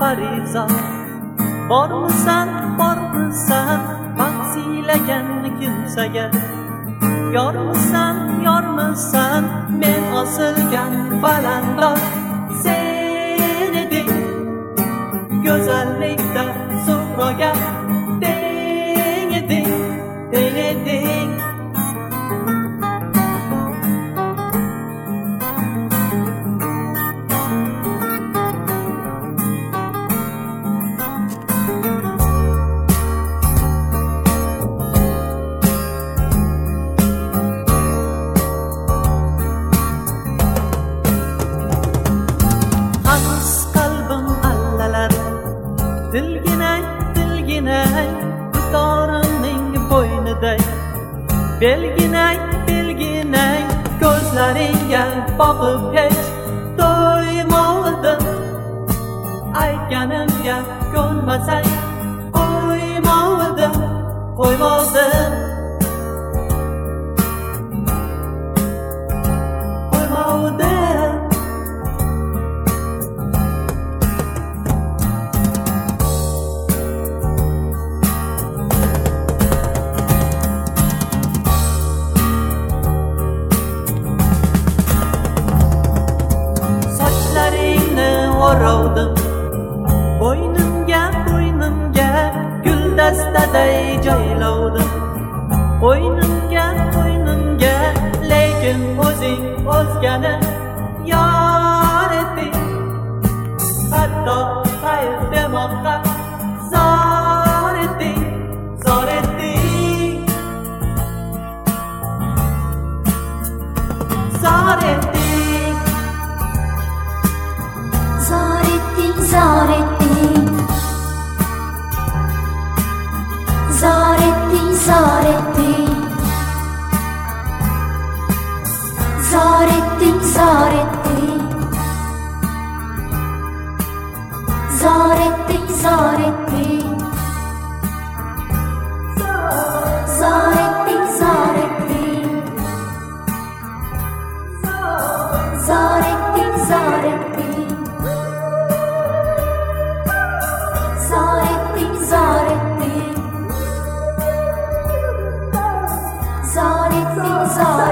parizod. Bormisan, bormisan, vaqt siylagan kimsaga. Yormisan, yormisan, men osilgan balandor. Sen eding go'zallikda suvroga, teng eding, teng eding. Dilginay, dilginay, dutorimning bo'yniday. Belginay, belginay, ko'zlaringga boqib hech to'ymovdim. Aytganimga ko'nmasang qo'ymovdim, qo'ymovdim, qo'ymovdim. O'rovdim bo'ynimga, bo'ynimga guldastaday joylovdim. Bo'ynimga, bo'ynimga, lekin o'zing o'zgani yor etding. Hatto xayr demoqqa zor etding, zor etding, zor etding. Zarettin, Zarettin, Zarettin, Zarettin, Zarettin, Zarettin, Zarettin, Zarettin, Zarettin, Zarettin, Zarettin. Zarettin, Zarettin, Zarettin.